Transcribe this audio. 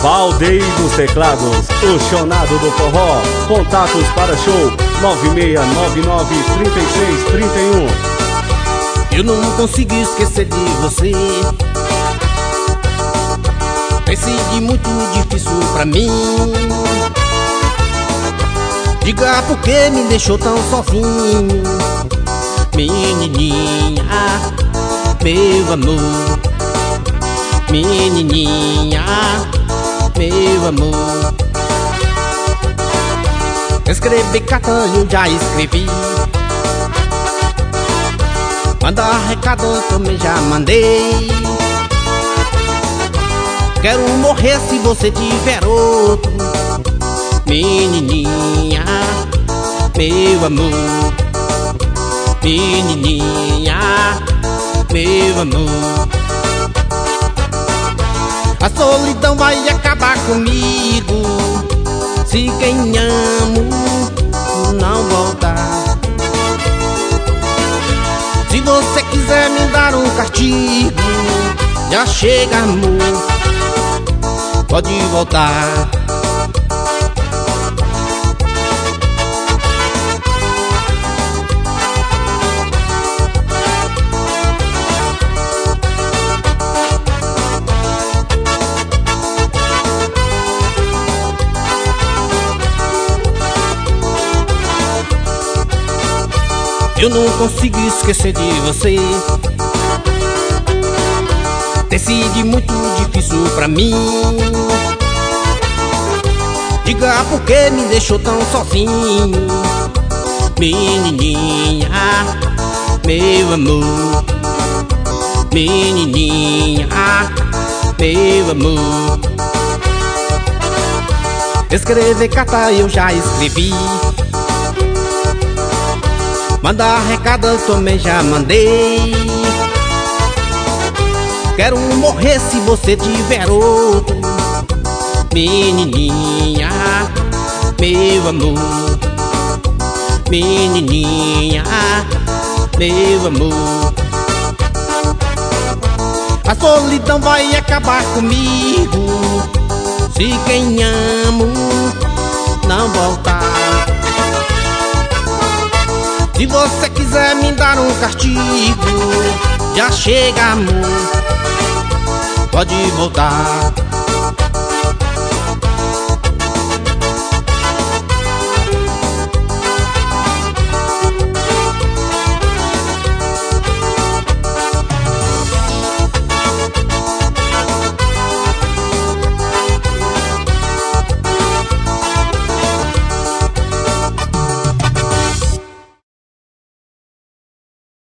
Valdeir dos teclados, o chonado do forró. Contatos para show 9699-3631. Eu não consigo esquecer de você. Tem sido muito difícil pra mim. Diga por que me deixou tão sozinho, menininha, meu amor. Menininha, meu amor. Escrever carta eu já escrevi, mandar recado eu também já mandei. Quero morrer se você tiver outro, menininha, meu amor. Menininha, meu amor. A solidão vai acabar comigo se quem amo não voltar. Se você quiser me dar um castigo, já chega, amor, pode voltar. Eu não consigo esquecer de você. Tem sido muito difícil pra mim. Diga por que me deixou tão sozinho, menininha, meu amor. Menininha, meu amor. Escrever carta eu já escrevi, mandar recado eu também já mandei. Quero morrer se você tiver outro, menininha, meu amor. Menininha, meu amor. A solidão vai acabar comigo se quem amo não voltar. Se você quiser me dar um castigo, já chega, amor, pode voltar.